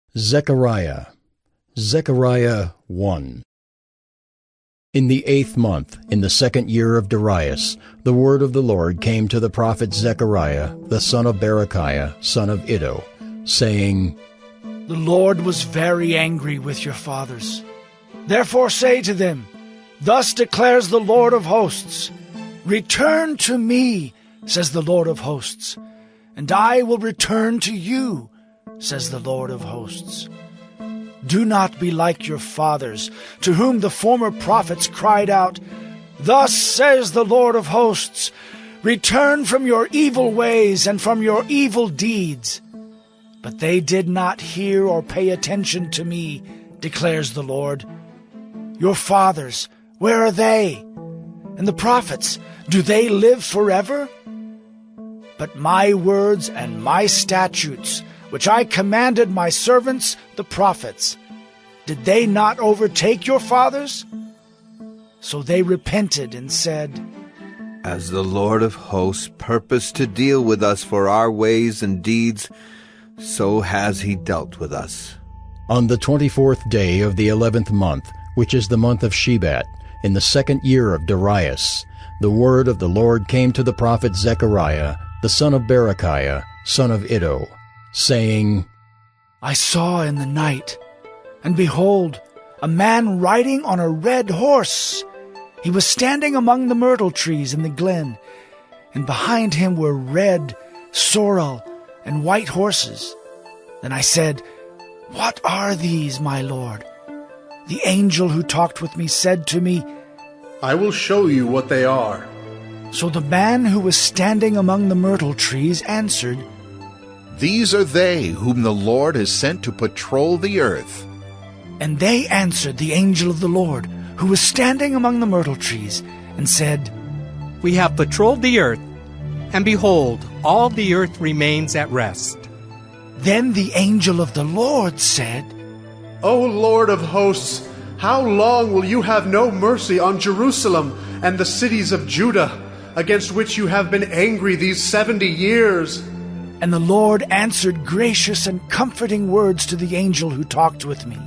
Zechariah 1. In the 8th month, in the 2nd year of Darius, the word of the Lord came to the prophet Zechariah, the son of Berechiah, son of Iddo, saying, The Lord was very angry with your fathers. Therefore say to them, Thus declares the Lord of hosts, Return to me, says the Lord of hosts, and I will return to you, says the Lord of hosts. Do not be like your fathers, to whom the former prophets cried out, Thus says the Lord of hosts, Return from your evil ways and from your evil deeds. But they did not hear or pay attention to me, declares the Lord. Your fathers, where are they? And the prophets, do they live forever? But my words and my statutes, which I commanded my servants, the prophets, did they not overtake your fathers? So they repented and said, As the Lord of hosts purposed to deal with us for our ways and deeds, so has he dealt with us. On the 24th day of the 11th month, which is the month of Shebat, in the 2nd year of Darius, the word of the Lord came to the prophet Zechariah, the son of Berechiah, son of Iddo, saying, I saw in the night, and behold, a man riding on a red horse. He was standing among the myrtle trees in the glen, and behind him were red, sorrel, and white horses. Then I said, What are these, my Lord? The angel who talked with me said to me, I will show you what they are. So the man who was standing among the myrtle trees answered, These are they whom the Lord has sent to patrol the earth. And they answered the angel of the Lord, who was standing among the myrtle trees, and said, We have patrolled the earth, and behold, all the earth remains at rest. Then the angel of the Lord said, O Lord of hosts, how long will you have no mercy on Jerusalem and the cities of Judah, against which you have been angry these 70 years? And the Lord answered gracious and comforting words to the angel who talked with me.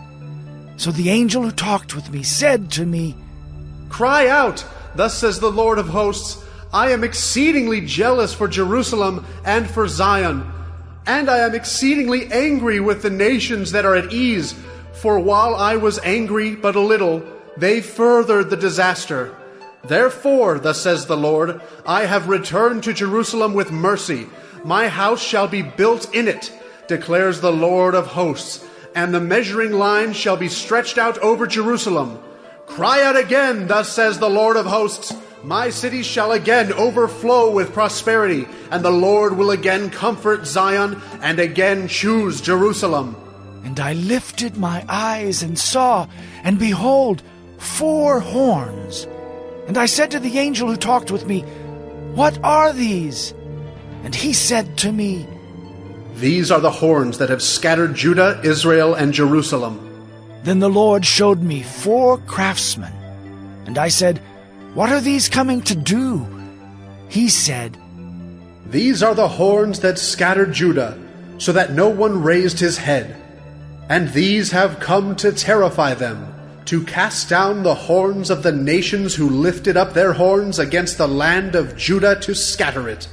So the angel who talked with me said to me, Cry out, thus says the Lord of hosts, I am exceedingly jealous for Jerusalem and for Zion, and I am exceedingly angry with the nations that are at ease, for while I was angry but a little, they furthered the disaster. Therefore, thus says the Lord, I have returned to Jerusalem with mercy. My house shall be built in it, declares the Lord of hosts, and the measuring line shall be stretched out over Jerusalem. Cry out again, thus says the Lord of hosts, my cities shall again overflow with prosperity, and the Lord will again comfort Zion, and again choose Jerusalem. And I lifted my eyes and saw, and behold, 4 horns. And I said to the angel who talked with me, What are these? And he said to me, These are the horns that have scattered Judah, Israel, and Jerusalem. Then the Lord showed me 4 craftsmen. And I said, What are these coming to do? He said, These are the horns that scattered Judah, so that no one raised his head. And these have come to terrify them, to cast down the horns of the nations who lifted up their horns against the land of Judah to scatter it.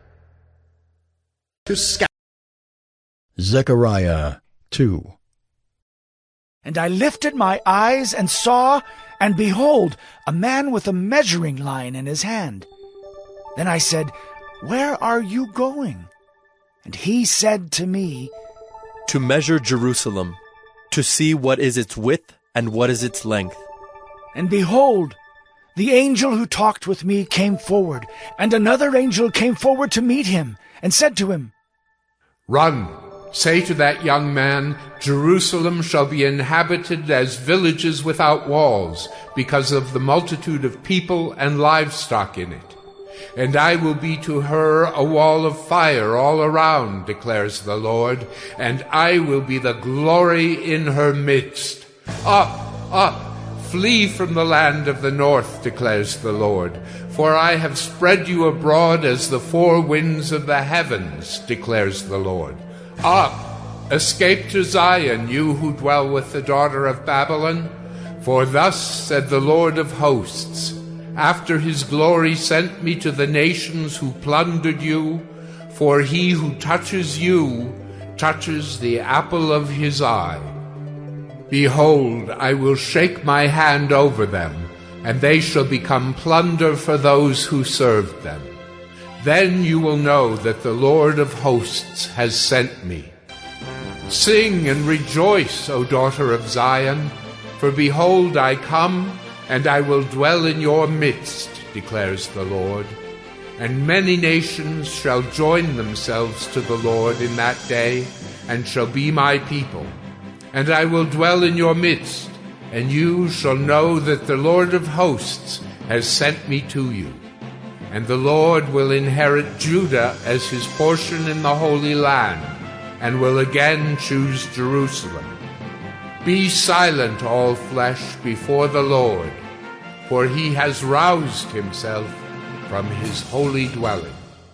Zechariah 2. And I lifted my eyes and saw, and behold, a man with a measuring line in his hand. Then I said, Where are you going? And he said to me, To measure Jerusalem, to see what is its width and what is its length. And behold, the angel who talked with me came forward, and another angel came forward to meet him, and said to him, Run, say to that young man, Jerusalem shall be inhabited as villages without walls, because of the multitude of people and livestock in it. And I will be to her a wall of fire all around, declares the Lord, and I will be the glory in her midst. Up, up, flee from the land of the north, declares the Lord, for I have spread you abroad as the 4 winds of the heavens, declares the Lord. Up, Escape to Zion, you who dwell with the daughter of Babylon. For thus said the Lord of hosts, after his glory sent me to the nations who plundered you, for he who touches you touches the apple of his eye. Behold, I will shake my hand over them, and they shall become plunder for those who served them. Then you will know that the Lord of hosts has sent me. Sing and rejoice, O daughter of Zion, for behold, I come, and I will dwell in your midst, declares the Lord. And many nations shall join themselves to the Lord in that day, and shall be my people. And I will dwell in your midst, and you shall know that the Lord of hosts has sent me to you. And the Lord will inherit Judah as his portion in the Holy Land, and will again choose Jerusalem. Be silent, all flesh, before the Lord, for he has roused himself from his holy dwelling.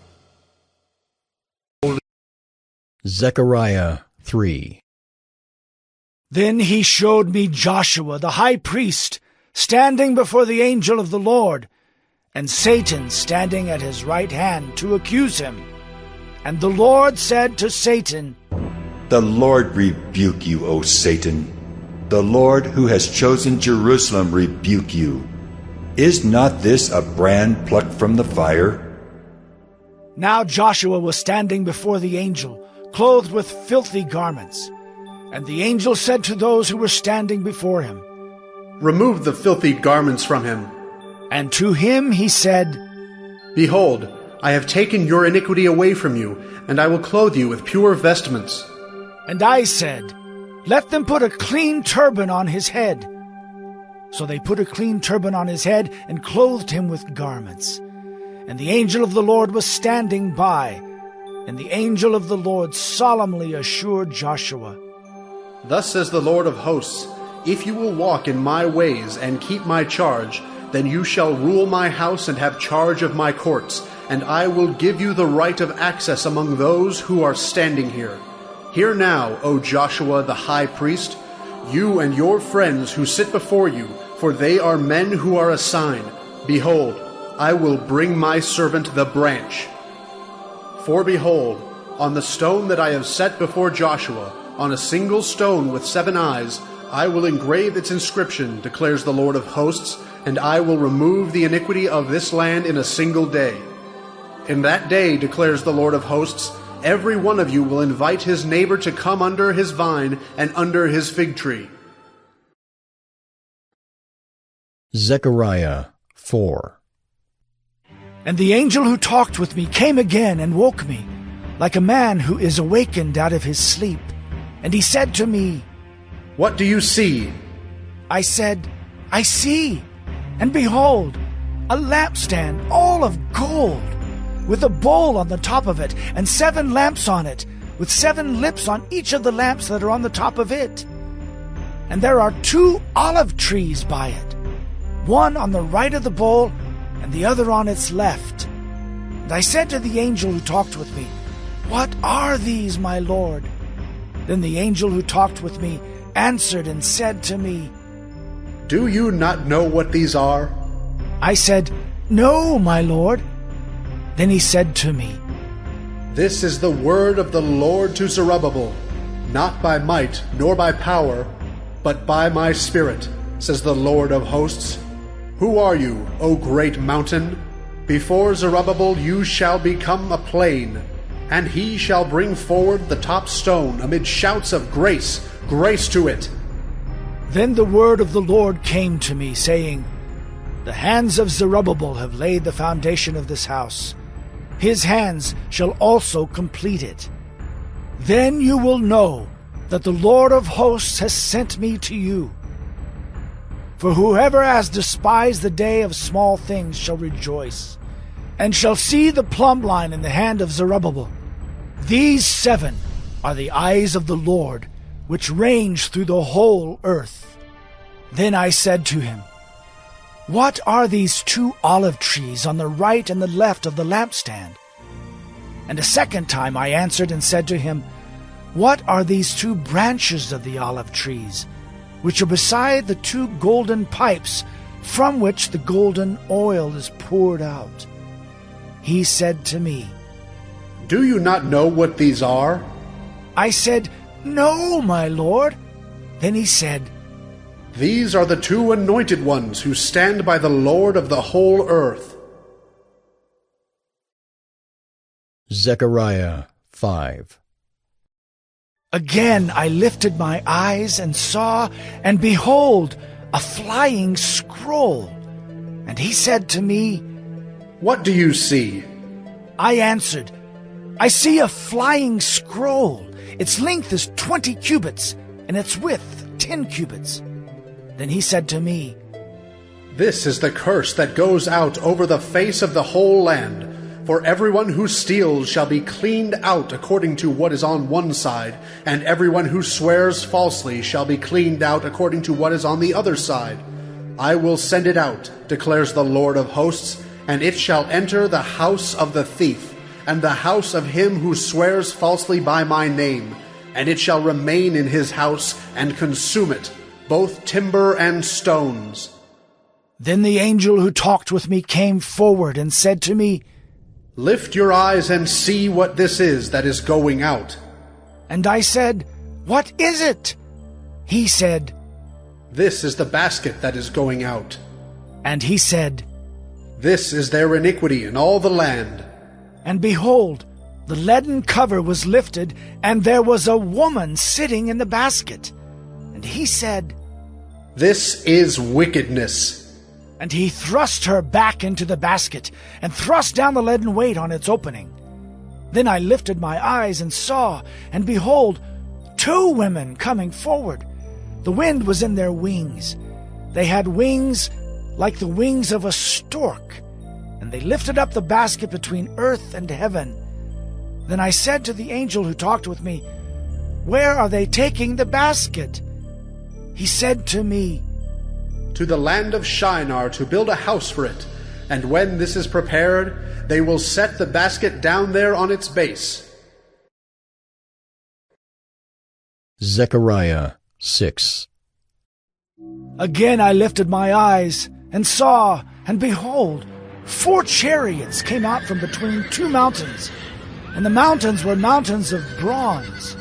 Zechariah 3. Then he showed me Joshua the high priest standing before the angel of the Lord, and Satan standing at his right hand to accuse him. And the Lord said to Satan, The Lord rebuke you, O Satan. The Lord who has chosen Jerusalem rebuke you. Is not this a brand plucked from the fire? Now Joshua was standing before the angel, clothed with filthy garments. And the angel said to those who were standing before him, Remove the filthy garments from him. And to him he said, Behold, I have taken your iniquity away from you, and I will clothe you with pure vestments. And I said, Let them put a clean turban on his head. So they put a clean turban on his head and clothed him with garments. And the angel of the Lord was standing by, and the angel of the Lord solemnly assured Joshua, Thus says the Lord of hosts, If you will walk in my ways and keep my charge, then you shall rule my house and have charge of my courts, and I will give you the right of access among those who are standing here. Hear now, O Joshua the high priest, you and your friends who sit before you, for they are men who are a sign. Behold, I will bring my servant the branch. For behold, on the stone that I have set before Joshua, on a single stone with 7 eyes, I will engrave its inscription, declares the Lord of hosts, and I will remove the iniquity of this land in a single day. In that day, declares the Lord of hosts, every one of you will invite his neighbor to come under his vine and under his fig tree. Zechariah 4. And the angel who talked with me came again and woke me, like a man who is awakened out of his sleep. And he said to me, What do you see? I said, I see, and behold, a lampstand all of gold, with a bowl on the top of it, and 7 lamps on it, with 7 lips on each of the lamps that are on the top of it. And there are 2 olive trees by it, one on the right of the bowl, and the other on its left. And I said to the angel who talked with me, What are these, my Lord? Then the angel who talked with me answered and said to me, Do you not know what these are? I said, No, my Lord. Then he said to me, This is the word of the Lord to Zerubbabel, not by might nor by power, but by my Spirit, says the Lord of hosts. Who are you, O great mountain? Before Zerubbabel you shall become a plain, and he shall bring forward the top stone amid shouts of grace, grace to it. Then the word of the Lord came to me, saying, The hands of Zerubbabel have laid the foundation of this house. His hands shall also complete it. Then you will know that the Lord of hosts has sent me to you. For whoever has despised the day of small things shall rejoice, and shall see the plumb line in the hand of Zerubbabel. These 7 are the eyes of the Lord, which range through the whole earth. Then I said to him, What are these 2 olive trees on the right and the left of the lampstand? And a second time I answered and said to him, What are these 2 branches of the olive trees, which are beside the 2 golden pipes, from which the golden oil is poured out? He said to me, Do you not know what these are? I said, No, my lord. Then he said, These are the 2 anointed ones who stand by the Lord of the whole earth. Zechariah 5. Again I lifted my eyes and saw, and behold, a flying scroll. And he said to me, What do you see? I answered, I see a flying scroll. Its length is 20 cubits, and its width 10 cubits. Then he said to me, This is the curse that goes out over the face of the whole land. For everyone who steals shall be cleaned out according to what is on one side, and everyone who swears falsely shall be cleaned out according to what is on the other side. I will send it out, declares the Lord of hosts, and it shall enter the house of the thief, and the house of him who swears falsely by my name, and it shall remain in his house and consume it, both timber and stones. Then the angel who talked with me came forward and said to me, Lift your eyes and see what this is that is going out. And I said, What is it? He said, This is the basket that is going out. And he said, This is their iniquity in all the land. And behold, the leaden cover was lifted, and there was a woman sitting in the basket. And he said, This is wickedness. And he thrust her back into the basket, and thrust down the leaden weight on its opening. Then I lifted my eyes and saw, and behold, 2 women coming forward. The wind was in their wings. They had wings like the wings of a stork, and they lifted up the basket between earth and heaven. Then I said to the angel who talked with me, Where are they taking the basket? He said to me, To the land of Shinar to build a house for it, and when this is prepared, they will set the basket down there on its base. Zechariah 6. Again I lifted my eyes, and saw, and behold, 4 chariots came out from between 2 mountains, and the mountains were mountains of bronze.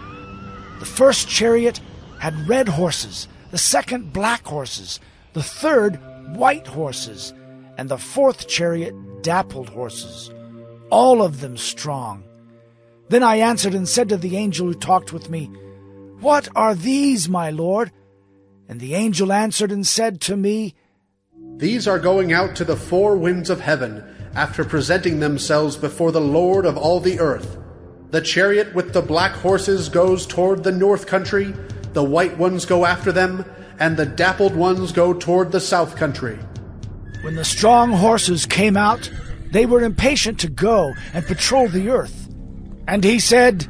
The first chariot had red horses, the second black horses, the third white horses, and the 4th chariot dappled horses, all of them strong. Then I answered and said to the angel who talked with me, What are these, my lord? And the angel answered and said to me, These are going out to the 4 winds of heaven, after presenting themselves before the Lord of all the earth. The chariot with the black horses goes toward the north country, the white ones go after them, and the dappled ones go toward the south country. When the strong horses came out, they were impatient to go and patrol the earth. And he said,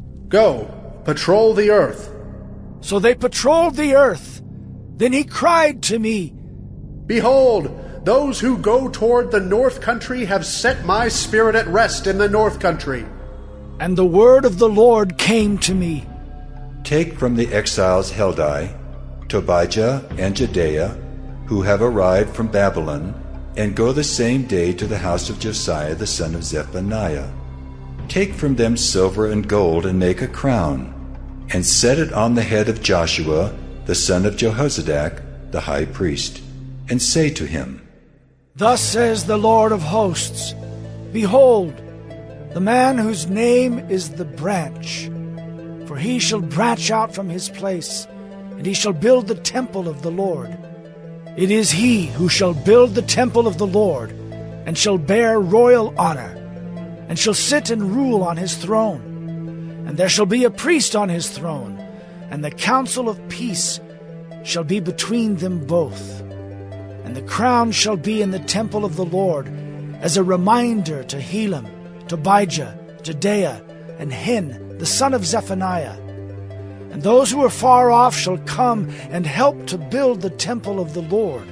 Go, patrol the earth. So they patrolled the earth. Then he cried to me, Behold, those who go toward the north country have set my spirit at rest in the north country. And the word of the Lord came to me. Take from the exiles Heldai, Tobijah, and Jedaiah, who have arrived from Babylon, and go the same day to the house of Josiah the son of Zephaniah. Take from them silver and gold, and make a crown, and set it on the head of Joshua the son of Jehozadak, the high priest, and say to him, Thus says the Lord of hosts, Behold, the man whose name is the branch, for he shall branch out from his place, and he shall build the temple of the Lord. It is he who shall build the temple of the Lord, and shall bear royal honor, and shall sit and rule on his throne. And there shall be a priest on his throne, and the counsel of peace shall be between them both. And the crown shall be in the temple of the Lord, as a reminder to Helam, Tobijah, Jedaiah, and Hen, the son of Zephaniah. And those who are far off shall come and help to build the temple of the Lord.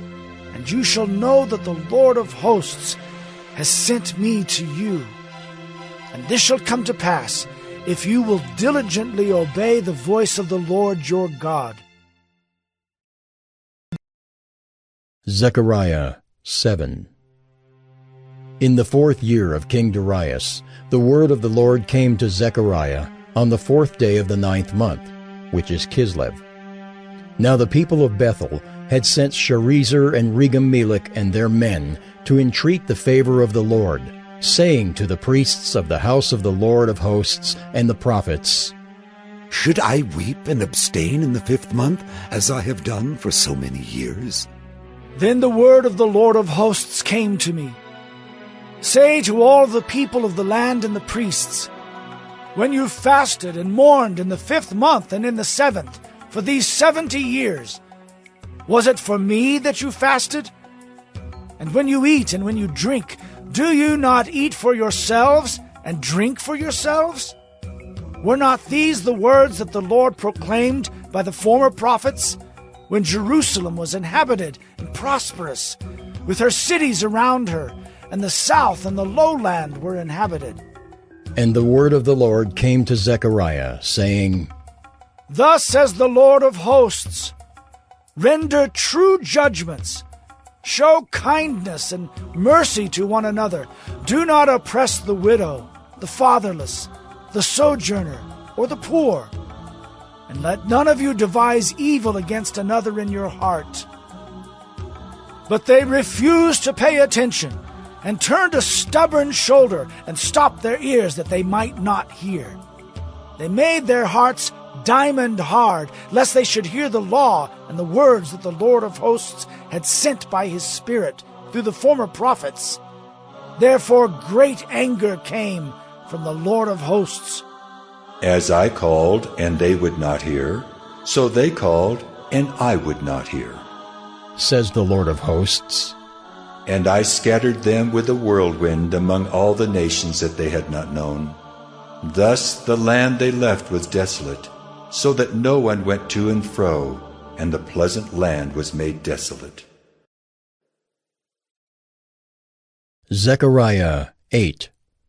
And you shall know that the Lord of hosts has sent me to you. And this shall come to pass if you will diligently obey the voice of the Lord your God. Zechariah 7. In the 4th year of King Darius, the word of the Lord came to Zechariah on the 4th day of the 9th month, which is Kislev. Now the people of Bethel had sent Sharezer and Regem-Melech and their men to entreat the favor of the Lord, saying to the priests of the house of the Lord of hosts and the prophets, Should I weep and abstain in the 5th month, as I have done for so many years? Then the word of the Lord of hosts came to me. Say to all the people of the land and the priests, When you fasted and mourned in the 5th month and in the 7th, for these 70 years, was it for me that you fasted? And when you eat and when you drink, do you not eat for yourselves and drink for yourselves? Were not these the words that the Lord proclaimed by the former prophets, when Jerusalem was inhabited and prosperous, with her cities around her, and the south and the lowland were inhabited? And the word of the Lord came to Zechariah, saying, Thus says the Lord of hosts, Render true judgments, show kindness and mercy to one another. Do not oppress the widow, the fatherless, the sojourner, or the poor. And let none of you devise evil against another in your heart. But they refused to pay attention, and turned a stubborn shoulder, and stopped their ears that they might not hear. They made their hearts diamond hard, lest they should hear the law and the words that the Lord of hosts had sent by his Spirit through the former prophets. Therefore great anger came from the Lord of hosts. As I called, and they would not hear, so they called, and I would not hear, says the Lord of hosts. And I scattered them with a whirlwind among all the nations that they had not known. Thus the land they left was desolate, so that no one went to and fro, and the pleasant land was made desolate. Zechariah 8.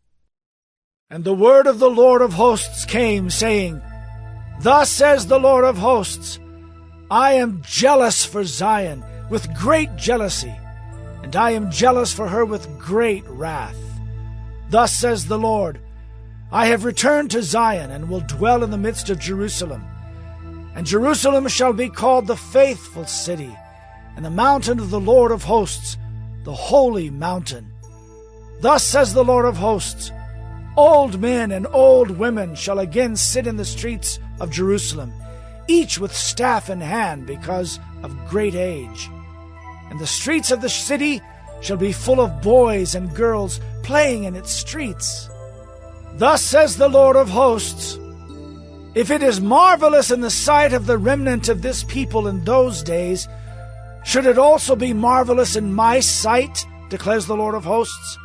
And the word of the Lord of hosts came, saying, Thus says the Lord of hosts, I am jealous for Zion with great jealousy, and I am jealous for her with great wrath. Thus says the Lord, I have returned to Zion, and will dwell in the midst of Jerusalem. And Jerusalem shall be called the faithful city, and the mountain of the Lord of hosts, the holy mountain. Thus says the Lord of hosts, Old men and old women shall again sit in the streets of Jerusalem, each with staff in hand because of great age. And the streets of the city shall be full of boys and girls playing in its streets. Thus says the Lord of hosts, If it is marvelous in the sight of the remnant of this people in those days, should it also be marvelous in my sight, declares the Lord of hosts?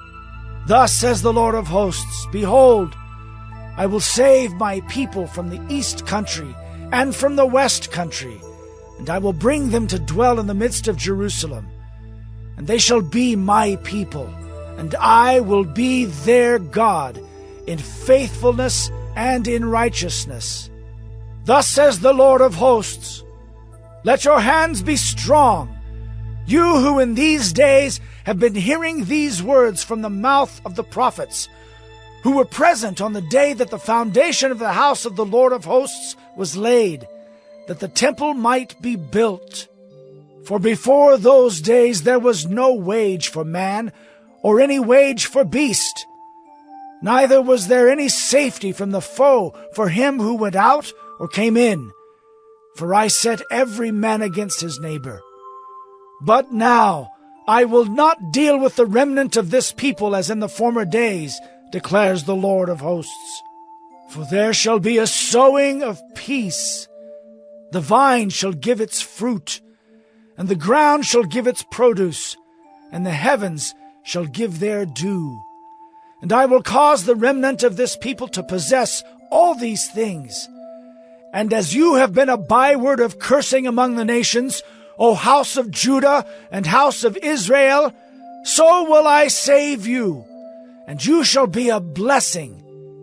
Thus says the Lord of hosts, Behold, I will save my people from the east country and from the west country, and I will bring them to dwell in the midst of Jerusalem. And they shall be my people, and I will be their God, in faithfulness and in righteousness. Thus says the Lord of hosts, Let your hands be strong, you who in these days have been hearing these words from the mouth of the prophets, who were present on the day that the foundation of the house of the Lord of hosts was laid, that the temple might be built. For before those days there was no wage for man, or any wage for beast. Neither was there any safety from the foe for him who went out or came in. For I set every man against his neighbor. But now I will not deal with the remnant of this people as in the former days, declares the Lord of hosts. For there shall be a sowing of peace. The vine shall give its fruit, and the ground shall give its produce, and the heavens shall give their dew. And I will cause the remnant of this people to possess all these things. And as you have been a byword of cursing among the nations, O house of Judah and house of Israel, so will I save you, and you shall be a blessing.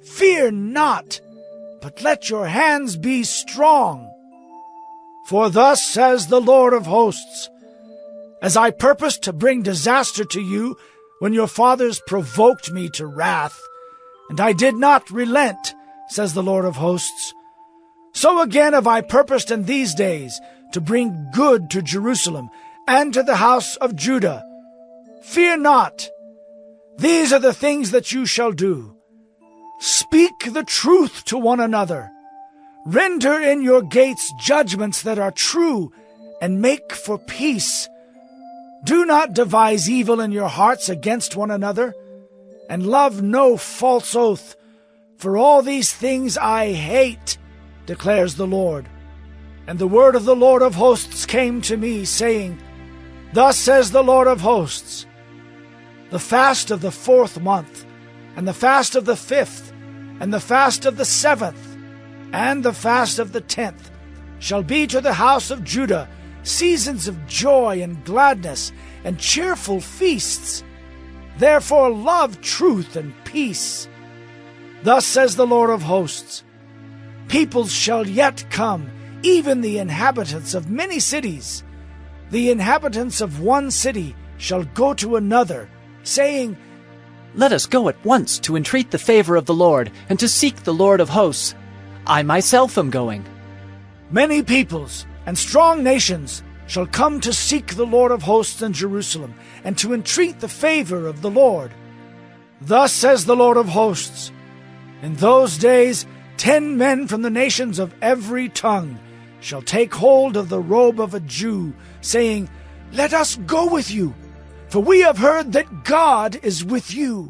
Fear not, but let your hands be strong. For thus says the Lord of hosts, as I purposed to bring disaster to you when your fathers provoked me to wrath, and I did not relent, says the Lord of hosts, so again have I purposed in these days to bring good to Jerusalem and to the house of Judah. Fear not. These are the things that you shall do. Speak the truth to one another. Render in your gates judgments that are true, and make for peace. Do not devise evil in your hearts against one another, and love no false oath, for all these things I hate, declares the Lord. And the word of the Lord of hosts came to me, saying, Thus says the Lord of hosts, the fast of the 4th month, and the fast of the 5th, and the fast of the 7th, and the fast of the 10th shall be to the house of Judah seasons of joy and gladness and cheerful feasts. Therefore love truth and peace. Thus says the Lord of hosts, Peoples shall yet come, even the inhabitants of many cities. The inhabitants of one city shall go to another, saying, Let us go at once to entreat the favor of the Lord, and to seek the Lord of hosts. I myself am going. Many peoples and strong nations shall come to seek the Lord of hosts in Jerusalem, and to entreat the favor of the Lord. Thus says the Lord of hosts, In those days 10 men from the nations of every tongue shall take hold of the robe of a Jew, saying, Let us go with you, for we have heard that God is with you.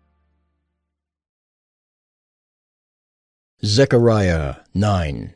Zechariah 9.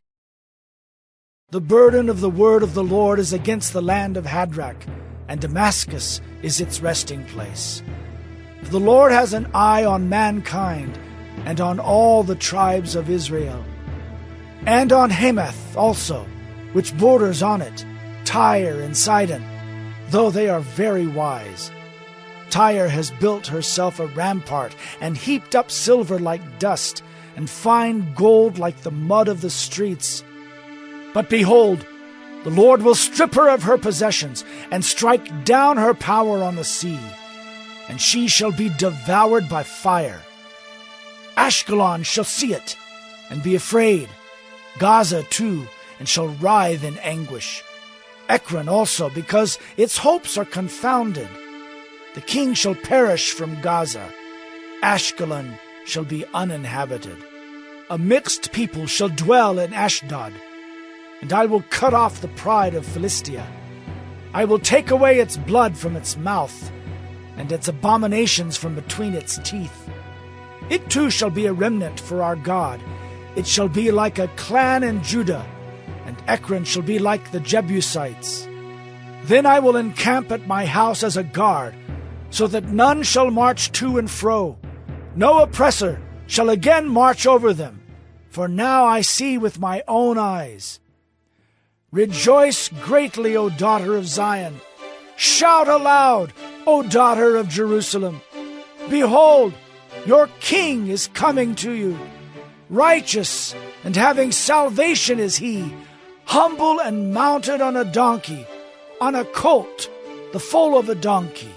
The burden of the word of the Lord is against the land of Hadrach, and Damascus is its resting place. For the Lord has an eye on mankind, and on all the tribes of Israel, and on Hamath also, which borders on it, Tyre and Sidon, though they are very wise. Tyre has built herself a rampart, and heaped up silver like dust, and fine gold like the mud of the streets. But behold, the Lord will strip her of her possessions, and strike down her power on the sea, and she shall be devoured by fire. Ashkelon shall see it, and be afraid, Gaza too, and shall writhe in anguish. Ekron also, because its hopes are confounded. The king shall perish from Gaza. Ashkelon shall be uninhabited. A mixed people shall dwell in Ashdod, and I will cut off the pride of Philistia. I will take away its blood from its mouth, and its abominations from between its teeth. It too shall be a remnant for our God. It shall be like a clan in Judah, and Ekron shall be like the Jebusites. Then I will encamp at my house as a guard, so that none shall march to and fro. No oppressor shall again march over them, for now I see with my own eyes. Rejoice greatly, O daughter of Zion. Shout aloud, O daughter of Jerusalem. Behold, your king is coming to you. Righteous and having salvation is he, humble and mounted on a donkey, on a colt, the foal of a donkey.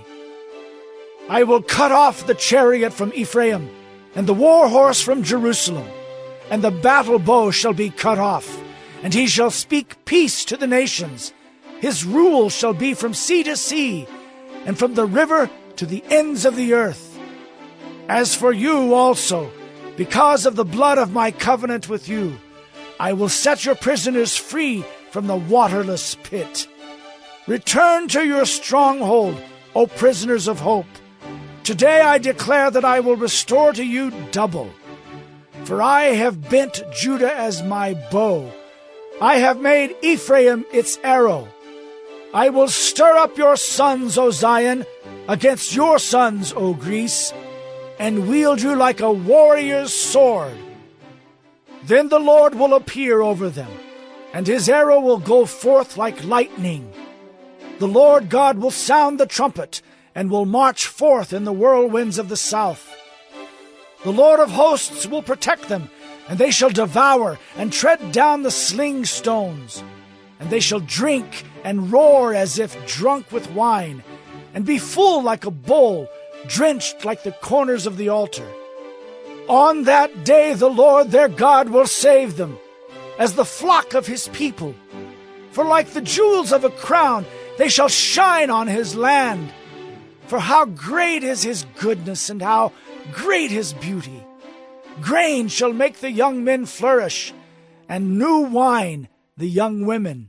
I will cut off the chariot from Ephraim, and the war horse from Jerusalem, and the battle bow shall be cut off, and he shall speak peace to the nations. His rule shall be from sea to sea, and from the river to the ends of the earth. As for you also, because of the blood of my covenant with you, I will set your prisoners free from the waterless pit. Return to your stronghold, O prisoners of hope. Today I declare that I will restore to you double. For I have bent Judah as my bow. I have made Ephraim its arrow. I will stir up your sons, O Zion, against your sons, O Greece, and wield you like a warrior's sword. Then the Lord will appear over them, and his arrow will go forth like lightning. The Lord God will sound the trumpet, and will march forth in the whirlwinds of the south. The Lord of hosts will protect them, and they shall devour and tread down the sling stones. And they shall drink and roar as if drunk with wine, and be full like a bowl, drenched like the corners of the altar. On that day the Lord their God will save them, as the flock of his people. For like the jewels of a crown, they shall shine on his land. For how great is his goodness, and how great his beauty! Grain shall make the young men flourish, and new wine the young women.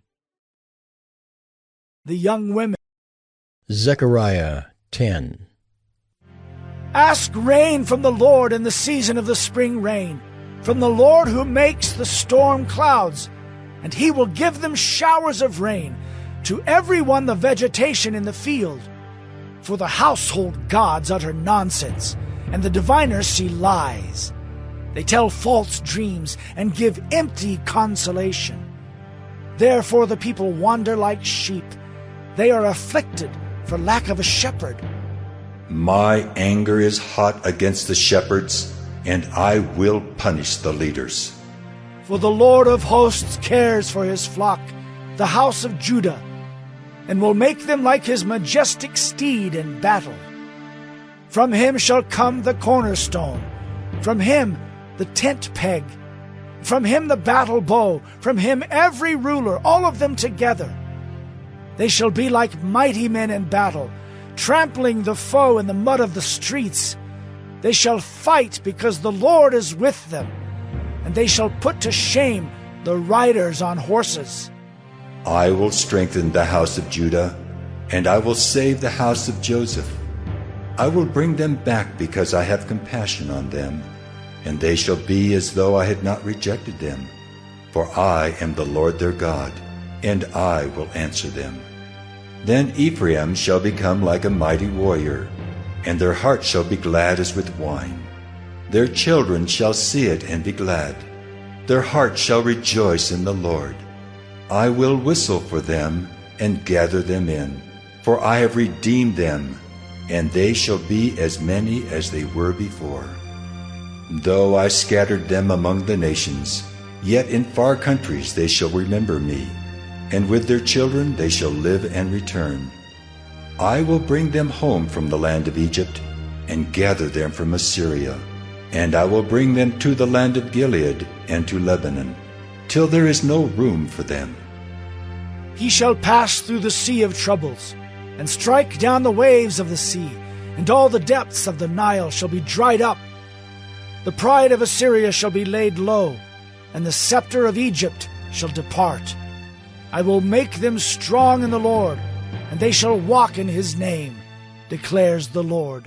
The young women. Zechariah 10. Ask rain from the Lord in the season of the spring rain, from the Lord who makes the storm clouds, and he will give them showers of rain, to everyone the vegetation in the field. For the household gods utter nonsense, and the diviners see lies. They tell false dreams and give empty consolation. Therefore the people wander like sheep. They are afflicted for lack of a shepherd. My anger is hot against the shepherds, and I will punish the leaders. For the Lord of hosts cares for his flock, the house of Judah, and will make them like his majestic steed in battle. From him shall come the cornerstone, from him the tent peg, from him the battle bow, from him every ruler, all of them together. They shall be like mighty men in battle, trampling the foe in the mud of the streets. They shall fight because the Lord is with them, and they shall put to shame the riders on horses. I will strengthen the house of Judah, and I will save the house of Joseph. I will bring them back because I have compassion on them, and they shall be as though I had not rejected them. For I am the Lord their God, and I will answer them. Then Ephraim shall become like a mighty warrior, and their heart shall be glad as with wine. Their children shall see it and be glad. Their heart shall rejoice in the Lord. I will whistle for them and gather them in, for I have redeemed them, and they shall be as many as they were before. Though I scattered them among the nations, yet in far countries they shall remember me, and with their children they shall live and return. I will bring them home from the land of Egypt, and gather them from Assyria, and I will bring them to the land of Gilead and to Lebanon, till there is no room for them. He shall pass through the sea of troubles, and strike down the waves of the sea, and all the depths of the Nile shall be dried up. The pride of Assyria shall be laid low, and the scepter of Egypt shall depart. I will make them strong in the Lord, and they shall walk in his name, declares the Lord.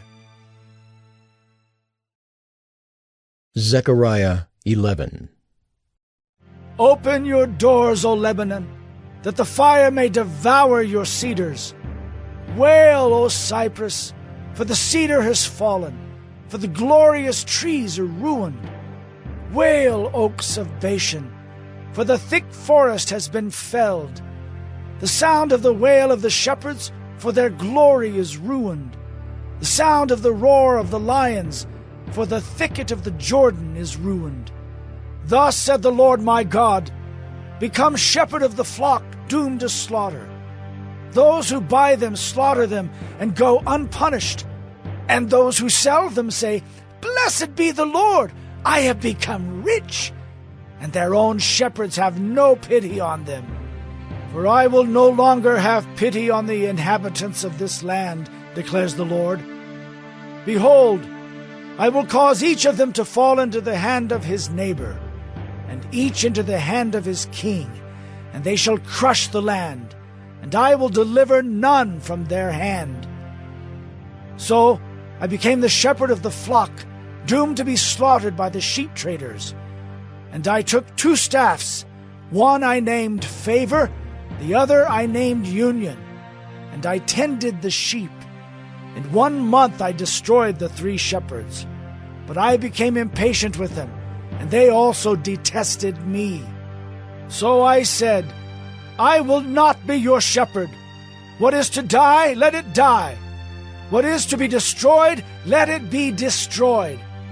Zechariah 11. Open your doors, O Lebanon, that the fire may devour your cedars. Wail, O cypress, for the cedar has fallen, for the glorious trees are ruined. Wail, oaks of Bashan, for the thick forest has been felled. The sound of the wail of the shepherds, for their glory is ruined. The sound of the roar of the lions, for the thicket of the Jordan is ruined. Thus said the Lord my God, become shepherd of the flock, doomed to slaughter. Those who buy them slaughter them and go unpunished. And those who sell them say, Blessed be the Lord, I have become rich. And their own shepherds have no pity on them. For I will no longer have pity on the inhabitants of this land, declares the Lord. Behold, I will cause each of them to fall into the hand of his neighbor, and each into the hand of his king, and they shall crush the land, and I will deliver none from their hand. So I became the shepherd of the flock, doomed to be slaughtered by the sheep traders. And I took 2 staffs, one I named Favor, the other I named Union, and I tended the sheep. In 1 month I destroyed the 3 shepherds, but I became impatient with them, and they also detested me. So I said, I will not be your shepherd. What is to die, let it die. What is to be destroyed, let it be destroyed.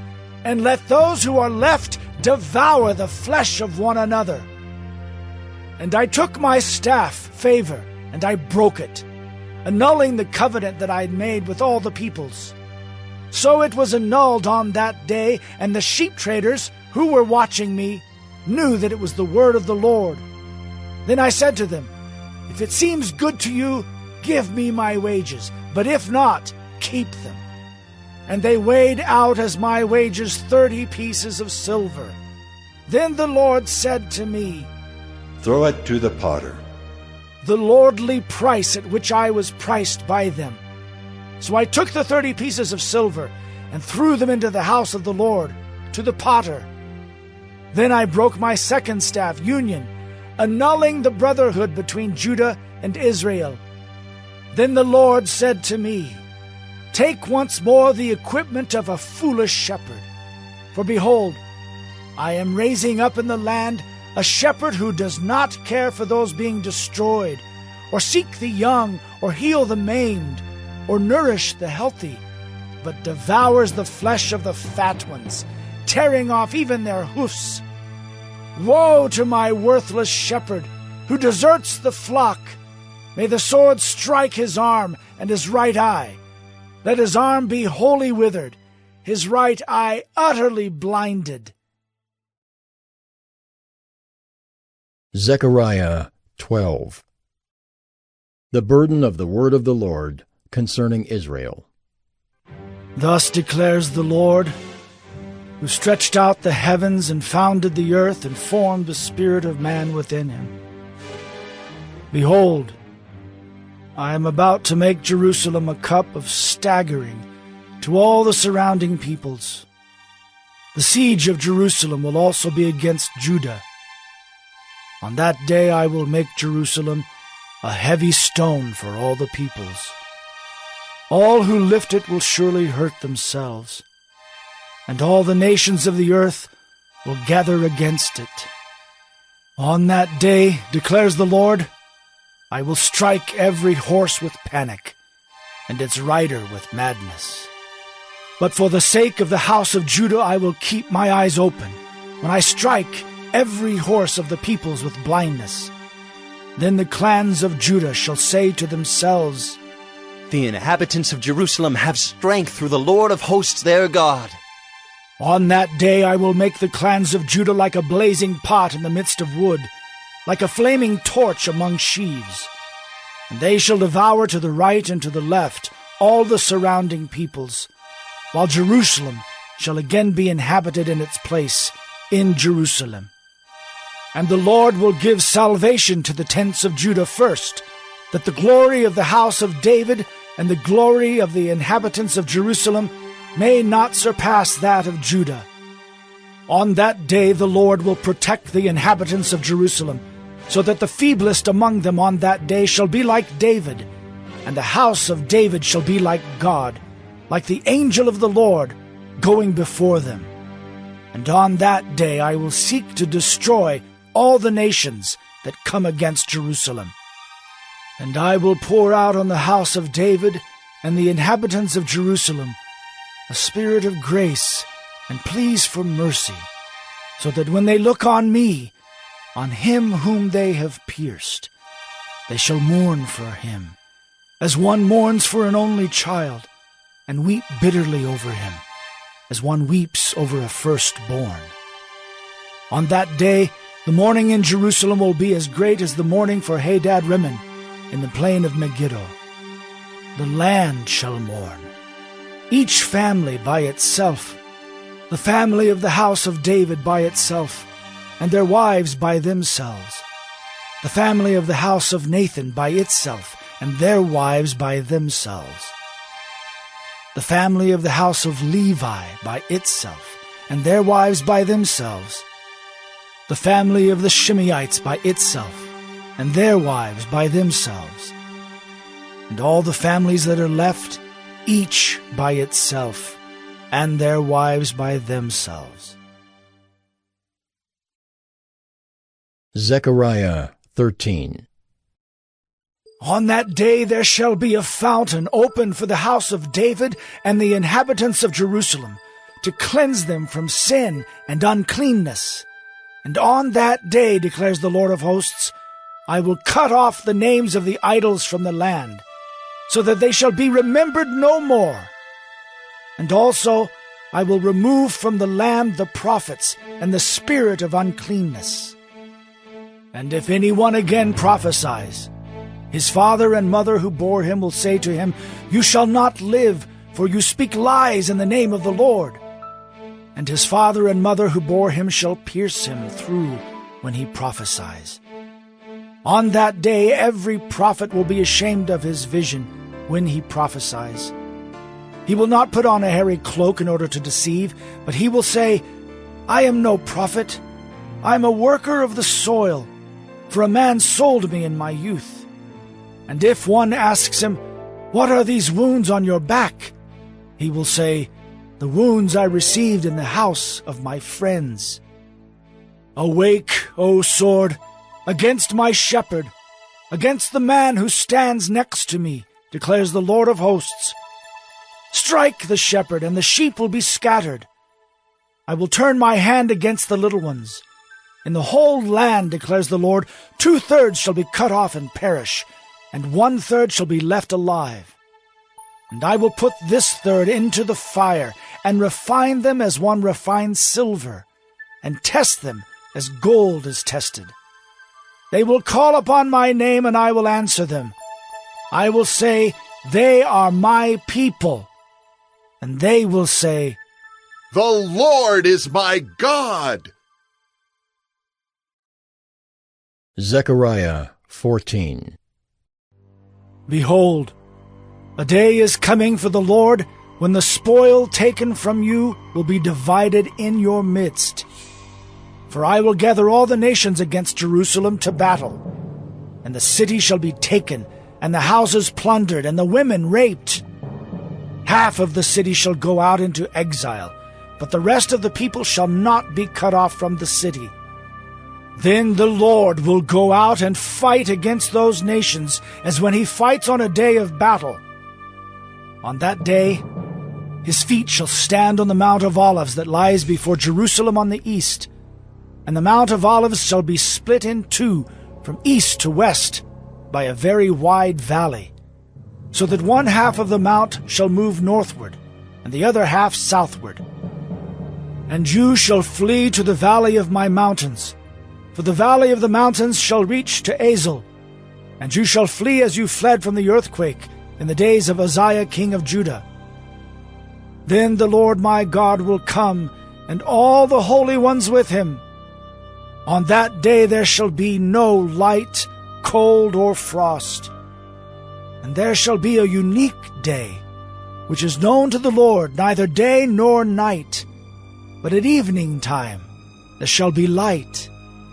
and let those who are left devour the flesh of one another. And I took my staff, favor, and I broke it, annulling the covenant that I had made with all the peoples. So it was annulled on that day, and the sheep traders who were watching me knew that it was the word of the Lord. Then I said to them, "If it seems good to you, give me my wages, but if not, keep them." And they weighed out as my wages 30 pieces of silver. Then the Lord said to me, "Throw it to the potter." The lordly price at which I was priced by them. So I took the 30 pieces of silver and threw them into the house of the Lord, to the potter. Then I broke my second staff, union, annulling the brotherhood between Judah and Israel. Then the Lord said to me, "Take once more the equipment of a foolish shepherd. For behold, I am raising up in the land a shepherd who does not care for those being destroyed, or seek the young, or heal the maimed, or nourish the healthy, but devours the flesh of the fat ones, tearing off even their hoofs. Woe to my worthless shepherd, who deserts the flock! May the sword strike his arm and his right eye. Let his arm be wholly withered, his right eye utterly blinded." Zechariah 12. The burden of the word of the Lord concerning Israel. Thus declares the Lord, who stretched out the heavens and founded the earth and formed the spirit of man within him. Behold, I am about to make Jerusalem a cup of staggering to all the surrounding peoples. The siege of Jerusalem will also be against Judah. On that day I will make Jerusalem a heavy stone for all the peoples. All who lift it will surely hurt themselves, and all the nations of the earth will gather against it. On that day, declares the Lord, I will strike every horse with panic, and its rider with madness. But for the sake of the house of Judah I will keep my eyes open, when I strike every horse of the peoples with blindness. Then the clans of Judah shall say to themselves, The inhabitants of Jerusalem have strength through the Lord of hosts their God. On that day I will make the clans of Judah like a blazing pot in the midst of wood, like a flaming torch among sheaves. And they shall devour to the right and to the left all the surrounding peoples, while Jerusalem shall again be inhabited in its place, in Jerusalem. And the Lord will give salvation to the tents of Judah first, that the glory of the house of David and the glory of the inhabitants of Jerusalem may not surpass that of Judah. On that day the Lord will protect the inhabitants of Jerusalem, so that the feeblest among them on that day shall be like David, and the house of David shall be like God, like the angel of the Lord, going before them. And on that day I will seek to destroy all the nations that come against Jerusalem. And I will pour out on the house of David and the inhabitants of Jerusalem a spirit of grace and pleas for mercy, so that when they look on me, on him whom they have pierced, they shall mourn for him, as one mourns for an only child, and weep bitterly over him, as one weeps over a firstborn. On that day the mourning in Jerusalem will be as great as the mourning for Hadad-rimmon in the plain of Megiddo. The land shall mourn, each family by itself, the family of the house of David by itself, and their wives by themselves, the family of the house of Nathan by itself, and their wives by themselves, the family of the house of Levi by itself, and their wives by themselves, the family of the Shimeites by itself, and their wives by themselves, and all the families that are left, each by itself, and their wives by themselves. Zechariah 13. On that day there shall be a fountain opened for the house of David and the inhabitants of Jerusalem, to cleanse them from sin and uncleanness. And on that day, declares the Lord of hosts, I will cut off the names of the idols from the land, so that they shall be remembered no more. And also I will remove from the land the prophets and the spirit of uncleanness. And if anyone again prophesies, his father and mother who bore him will say to him, You shall not live, for you speak lies in the name of the Lord. And his father and mother who bore him shall pierce him through when he prophesies. On that day every prophet will be ashamed of his vision when he prophesies. He will not put on a hairy cloak in order to deceive, but he will say, I am no prophet. I am a worker of the soil, for a man sold me in my youth. And if one asks him, What are these wounds on your back? He will say, The wounds I received in the house of my friends. Awake, O sword, against my shepherd, against the man who stands next to me, declares the Lord of hosts. Strike the shepherd, and the sheep will be scattered. I will turn my hand against the little ones. In the whole land, declares the Lord, 2/3 shall be cut off and perish, and 1/3 shall be left alive. And I will put this third into the fire, and refine them as one refines silver, and test them as gold is tested. They will call upon my name, and I will answer them. I will say, They are my people. And they will say, The Lord is my God. Zechariah 14. Behold, a day is coming for the Lord when the spoil taken from you will be divided in your midst. For I will gather all the nations against Jerusalem to battle, and the city shall be taken, and the houses plundered, and the women raped. Half of the city shall go out into exile, but the rest of the people shall not be cut off from the city. Then the Lord will go out and fight against those nations, as when he fights on a day of battle. On that day, his feet shall stand on the Mount of Olives that lies before Jerusalem on the east, and the Mount of Olives shall be split in two from east to west by a very wide valley, so that one half of the mount shall move northward, and the other half southward. And you shall flee to the valley of my mountains, for the valley of the mountains shall reach to Azel, and you shall flee as you fled from the earthquake in the days of Uzziah king of Judah. Then the Lord my God will come, and all the holy ones with him. On that day there shall be no light, cold, or frost. And there shall be a unique day, which is known to the Lord, neither day nor night, but at evening time there shall be light.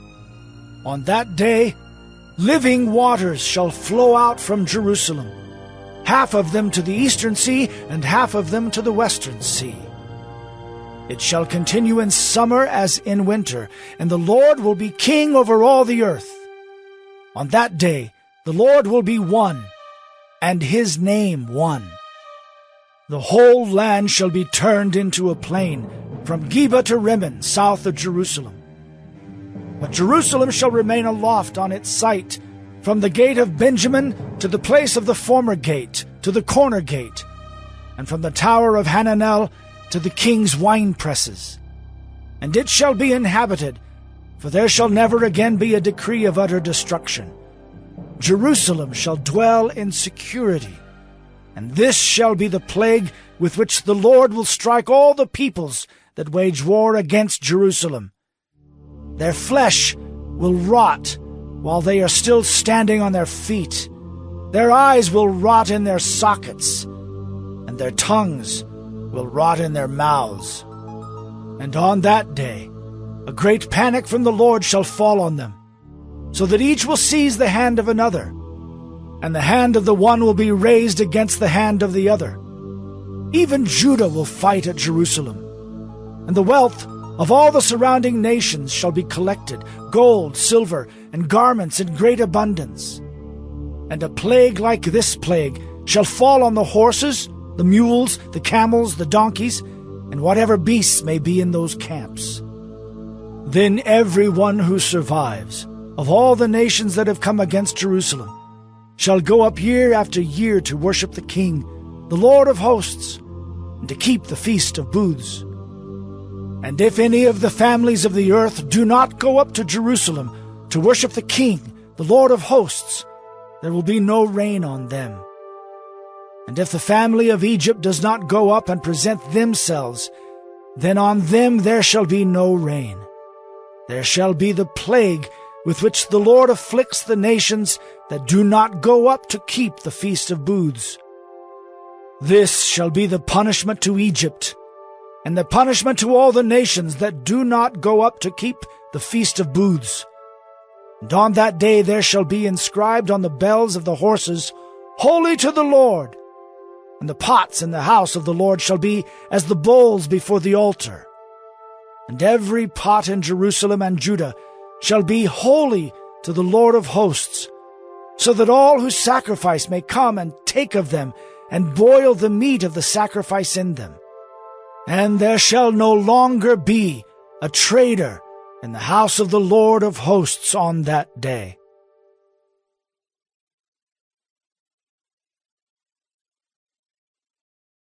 On that day living waters shall flow out from Jerusalem, half of them to the eastern sea, and half of them to the western sea. It shall continue in summer as in winter, and the Lord will be king over all the earth. On that day the Lord will be one, and his name one. The whole land shall be turned into a plain, from Geba to Rimmon, south of Jerusalem. But Jerusalem shall remain aloft on its site, from the gate of Benjamin to the place of the former gate, to the corner gate, and from the tower of Hananel to the king's winepresses. And it shall be inhabited, for there shall never again be a decree of utter destruction. Jerusalem shall dwell in security, and this shall be the plague with which the Lord will strike all the peoples that wage war against Jerusalem. Their flesh will rot while they are still standing on their feet. Their eyes will rot in their sockets, and their tongues will rot in their mouths. And on that day a great panic from the Lord shall fall on them, so that each will seize the hand of another, and the hand of the one will be raised against the hand of the other. Even Judah will fight at Jerusalem, and the wealth of all the surrounding nations shall be collected, gold, silver, and garments in great abundance. And a plague like this plague shall fall on the horses, the mules, the camels, the donkeys, and whatever beasts may be in those camps. Then everyone who survives, of all the nations that have come against Jerusalem, shall go up year after year to worship the King, the Lord of hosts, and to keep the Feast of Booths. And if any of the families of the earth do not go up to Jerusalem to worship the King, the Lord of hosts, there will be no rain on them. And if the family of Egypt does not go up and present themselves, then on them there shall be no rain. There shall be the plague with which the Lord afflicts the nations that do not go up to keep the Feast of Booths. This shall be the punishment to Egypt, and the punishment to all the nations that do not go up to keep the Feast of Booths. And on that day there shall be inscribed on the bells of the horses, Holy to the Lord. And the pots in the house of the Lord shall be as the bowls before the altar. And every pot in Jerusalem and Judah shall be holy to the Lord of hosts, so that all who sacrifice may come and take of them, and boil the meat of the sacrifice in them. And there shall no longer be a traitor in the house of the Lord of hosts on that day.